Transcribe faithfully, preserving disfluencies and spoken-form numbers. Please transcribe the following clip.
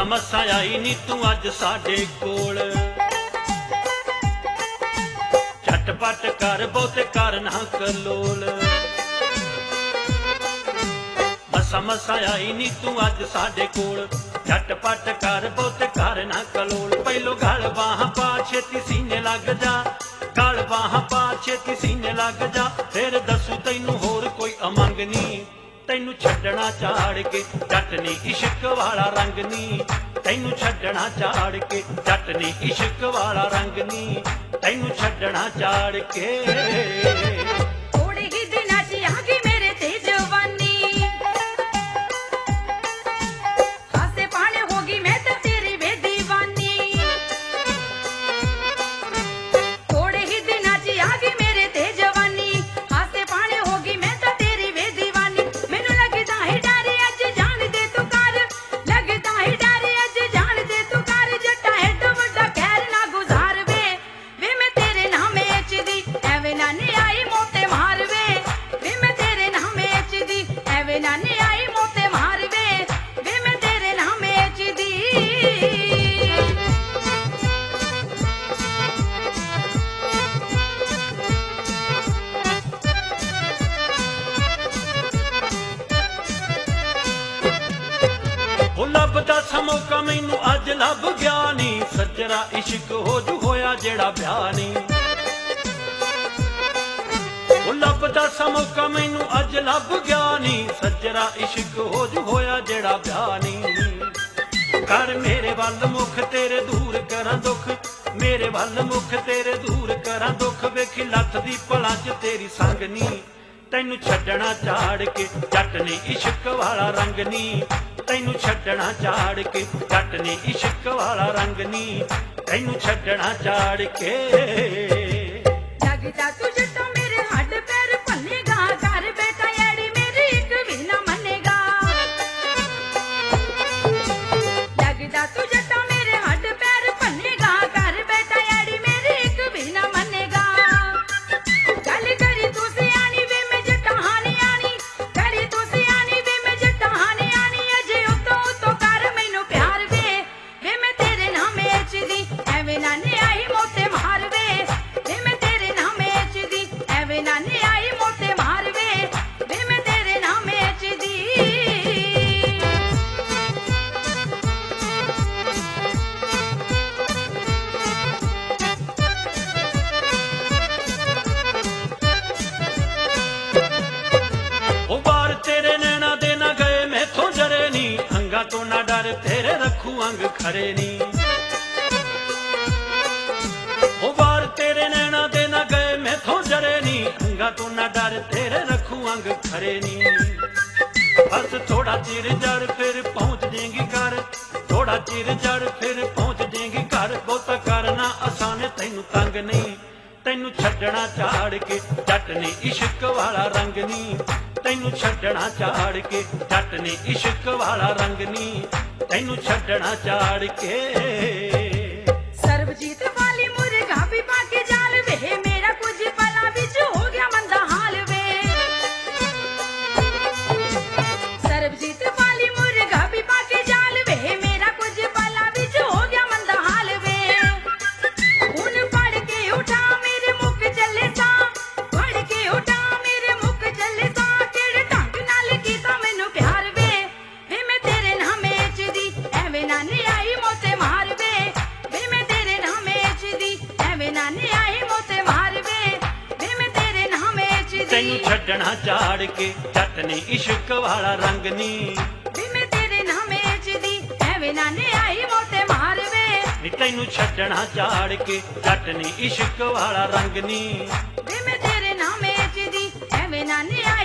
ਮਸਾਂ ਆਈ ਨੀ ਤੂੰ ਅੱਜ ਸਾਡੇ ਕੋਲ। ਝਟਪਟ ਕਰ ਬਹੁਤੇ ਕਰ ਨਾ ਕਲੋਲ। ਮਸਾਂ ਮਸਾਂ ਆਈ ਨੀ ਤੂੰ ਅੱਜ ਸਾਡੇ ਕੋਲ। ਝਟਪਟ ਕਰ ਬਹੁਤੇ ਕਰ ਨਾ ਕਲੋਲ। ਪਹਿਲੋਂ ਗਲ ਬਾਹਾਂ ਪਾ ਛੇਤੀ ਸੀਨੇ ਲੱਗ ਜਾ। ਗਲ ਬਾਹਾਂ ਪਾ ਛੇਤੀ ਸੀਨੇ ਲੱਗ ਜਾ। ਫਿਰ ਦੱਸੂ ਤੈਨੂੰ ਹੋਰ ਕੋਈ ਅਮੰਗ ਨੀ। ਤੈਨੂੰ ਛੱਡਣਾ ਚਾੜ ਕੇ ਜੱਟ ਨੀ ਇਸ਼ਕ ਵਾਲਾ ਰੰਗ ਨੀ। ਤੈਨੂੰ ਛੱਡਣਾ ਚਾੜ ਕੇ ਜੱਟ ਨੀ ਇਸ਼ਕ ਵਾਲਾ ਰੰਗ ਨੀ। ਤੈਨੂੰ ਛੱਡਣਾ ਚਾੜ ਕੇ। ਥੋੜੇ ਹੀ ਦਿਨਾਂ 'ਚ ਆ ਗਈ ਮੇਰੇ ਤੇ ਜਵਾਨੀ। ਹਾਸੇ ਪਾਣੇ ਹੋ ਗਈ ਮੈਂ ਤਾਂ ਤੇਰੀ ਵੇ ਦੀਵਾਨੀ। ਥੋੜੇ ਹੀ ਦਿਨਾਂ 'ਚ ਆ ਗਈ ਮੇਰੇ ਤੇ ਜਵਾਨੀ। ਹਾਸੇ ਪਾਣੇ ਹੋ ਗਈ ਮੈਂ ਤਾਂ ਤੇਰੀ ਵੇ ਦੀਵਾਨੀ। ਮੈਨੂੰ ਲੱਗਦਾ ਹੈ ਡਰ ਅੱਜ ਜਾਣ ਦੇ ਤੂੰ ਕਰ। ਲੱਗਦਾ ਹੈ ਡਰ ਅੱਜ ਜਾਣ ਦੇ ਤੂੰ ਕਰ। ਜੱਟਾ ਐਡਾ ਵੱਡਾ ਕਹਿਰ ਨਾ ਗੁਜ਼ਾਰ ਵੇ। ਵੇ ਮੈਂ ਤੇਰੇ ਨਾਮ ਵੇਚਦੀ ਐਵੇਂ ਨਾ ਨੀ ਆਈ ਮੋਤੇ ਮਾਰ ਵੇ। ਵੇ ਮੈਂ ਤੇਰੇ ਨਾਮ ਵੇਚਦੀ ਐਵੇਂ ਨਾ ਨੀ ਆਈ ਮੋਤੇ ਮਾਰ ਵੇ। ਵੇ ਮੈਂ ਤੇਰੇ ਨਾਮ ਵੇਚਦੀ। ਉਹ ਲੱਭਦਾ ਸਮੋਕਾ ਮੈਨੂੰ ਅੱਜ ਲੱਭ ਗਿਆ ਨੀ। ਸੱਜਰਾ ਇਸ਼ਕ ਹੋ ਜੂ ਹੋਇਆ ਜਿਹੜਾ ਵਿਆਹ ਨੀ। ਉਹ ਲੱਭਦਾ ਸਮੋਕਾ ਮੈਨੂੰ ਅੱਜ ਲੱਭ ਗਿਆ ਨੀ। ਸੱਜਰਾ ਇਸ਼ਕ ਹੋ ਜੂ ਹੋਇਆ ਜਿਹੜਾ ਵਿਆਹ ਨੀ। ਕਰ ਮੇਰੇ ਵੱਲ ਮੁਖ ਤੇਰੇ ਦੂਰ ਕਰਾਂ ਦੁੱਖ। ਮੇਰੇ ਵੱਲ ਮੁਖ ਤੇਰੇ ਦੂਰ ਕਰਾਂ ਦੁੱਖ। ਵੇਖੀ ਲੱਥ ਦੀ ਭਲਾਂ 'ਚ ਤੇਰੀ ਸੰਗ ਨੀ। ਤੈਨੂੰ ਛੱਡਣਾ ਚਾੜ ਕੇ ਜੱਟ ਨੇ ਇਸ਼ਕ ਵਾਲਾ ਰੰਗ ਨੀ। ਤੈਨੂੰ ਛੱਡਣਾ ਚਾੜ ਕੇ ਜੱਟ ਨੇ ਇਸ਼ਕ ਵਾਲਾ ਰੰਗ ਨੀ। ਤੈਨੂੰ ਛੱਡਣਾ ਚਾੜ ਕੇ। ਲੱਗਦਾ ਤੂੰ ਜੱਟਾ ਮੇਰੇ ਹੱਡ ਪੈਰ ਭੰਨੇਗਾ। ਘਰ ਬੈਠਾ ਐੜੀ ਮੇਰੀ ਇੱਕ ਵੀ ਨਾ ਮੰਨੇਗਾ। ਲੱਗਦਾ ਤੂੰ ਜੱਟਾ ਮੇਰੇ ਹੱਡ ਪੈਰ ਭੰਨੇਗਾ। ਘਰ ਬੈਠਾ ਐੜੀ ਮੇਰੀ ਇੱਕ ਵੀ ਨਾ ਮੰਨੇਗਾ। ਗੱਲ ਕਰੀ ਤੂੰ ਸਿਆਣੀ ਵੇ ਮੈਂ ਜੱਟਾ ਹਾਂ ਨੀ ਆਣੀ। ਕਰੀ ਤੂੰ ਸਿਆਣੀ ਵੇ ਮੈਂ ਜੱਟਾ ਹਾਂ ਨੀ ਆਣੀ। ਅਜੇ ਉਤੋਂ ਉਤੋਂ ਕਰ ਮੈਨੂੰ ਪਿਆਰ ਵੇ। ਵੇ ਮੈਂ ਤੇਰੇ ਨਾਮ ਵੇਚਦੀ ਐਵੇਂ ਨਾ ਨੀ ਆਈ ਮੋਤੇ ਮਾਰ ਵੇ। ਵੇ ਮੈਂ ਤੇਰੇ ਨਾਮ ਵੇਚਦੀ ਐਵੇਂ ਨਾ ਨੀ ਆਈ ਮੋਤੇ ਮਾਰ ਵੇ। ਵੇ ਮੈਂ ਤੇਰੇ ਨਾਮ ਵੇਚਦੀ। ਉਹ ਬਾਰ ਤੇਰੇ ਨੈਣਾ ਦੇ ਨਾ ਗਏ ਮੈਥੋਂ ਜਰੇ ਨੀ। ਅੰਗਾਂ ਤੋਂ ਨਾ ਡਰ ਤੇਰੇ ਰੱਖੂ ਅੰਗ ਖਰੇ ਨੀ। ਉਹ ਬਾਰ ਤੇਰੇ ਨੈਣਾ ਦੇ ਨਾ ਗਏ ਮੈਥੋਂ ਜਰੇ ਨੀ। ਅੰਗਾਂ ਤੋਂ ਨਾ ਡਰ ਤੇਰੇ ਰੱਖੂ ਅੰਗ ਖਰੇ ਨੀ। ਬਸ ਥੋੜਾ ਚਿਰ ਜੜ ਫਿਰ ਪਹੁੰਚ ਜੇਂਗੀ ਘਰ। ਥੋੜਾ ਚਿਰ ਜੜ ਫਿਰ ਪਹੁੰਚ ਜੇਂਗੀ ਘਰ। ਬਹੁਤਾ ਕਰਨਾ ਆਸਾਨ ਤੈਨੂੰ ਤੰਗ ਨਹੀਂ। ਤੈਨੂੰ ਛੱਡਣਾ ਚਾੜ ਕੇ ਜੱਟ ਨੇ ਇਸ਼ਕ ਵਾਲਾ ਰੰਗ ਨੀ। ਤੈਨੂੰ ਛੱਡਣਾ ਚਾੜ ਕੇ ਜੱਟ ਨੇ ਇਸ਼ਕ ਵਾਲਾ ਰੰਗ ਨੀ। ਤੈਨੂੰ ਛੱਡਣਾ ਚਾੜ ਕੇ। ਸਰਬਜੀਤ ਵਾਲੀ ਮੁਰਗਾ ਵੀ ਪਾ ਕੇ ਜਾਲ ਵੇ। ਮੇਰਾ ਕੁਝ ਪਲਾਂ ਵਿੱਚ ਹੋ ਗਿਆ ਮੰਦਾ ਹਾਲ ਵੇ। ਸਰਬਜੀਤ ਵਾਲੀ ਮੁਰਗਾ ਵੀ ਪਾ ਕੇ ਜਾਲ ਵੇ। ਮੇਰਾ ਕੁਝ ਪਲਾਂ ਵਿੱਚ ਹੋ ਗਿਆ ਮੰਦਾ ਹਾਲ ਵੇ। ਹੁਣ ਫੜ ਕੇ ਉਠਾ ਮੇਰੇ ਮੁੱਕ ਚੱਲੇ ਸਾਂ। ਫੜ ਕੇ ਉਠਾ ਮੇਰੇ ਮੁੱਕ ਚੱਲੇ ਸਾਂ। ਕਿਹੜੇ ਢੰਗ ਨਾਲ ਕੀਤਾ ਮੈਨੂੰ ਪਿਆਰ ਵੇ। ਵੇ ਮੈਂ ਤੇਰੇ ਨਾਮ ਵੇਚਦੀ ਐਵੇਂ ਨਾ ਨੀ ਆਈ ਮੋਤੇ ਮਾਰ ਵੇ। ਵੇ ਮੈਂ ਤੇਰੇ ਨਾਮ ਵੇਚਦੀ ਐਵੇਂ ਨਾ ਨੀ ਆਈ ਮੋਤੇ ਮਾਰ ਵੇ। ਵੇ ਮੈਂ ਤੇਰੇ ਨਾਮ ਵੇਚਦੀ। ਤੈਨੂੰ ਛੱਡਣਾ ਚਾੜ ਕੇ ਜੱਟ ਨੇ ਇਸ਼ਕ ਵਾਲਾ ਰੰਗ ਨੀ। ਵੇ ਮੈਂ ਤੇਰੇ ਨਾਮ ਵੇਚਦੀ ਐਵੇਂ ਨਾ ਨੀ ਆਈ ਮੋਤੇ ਮਾਰ ਵੇ। ਨੀ ਤੈਨੂੰ ਛੱਡਣਾ ਚਾੜ ਕੇ ਜੱਟ ਨੇ ਇਸ਼ਕ ਵਾਲਾ ਰੰਗ ਨੀ। ਵੇ ਮੈਂ ਤੇਰੇ ਨਾਮ ਵੇਚਦੀ ਐਵੇਂ ਨਾ ਨੀ ਆਈ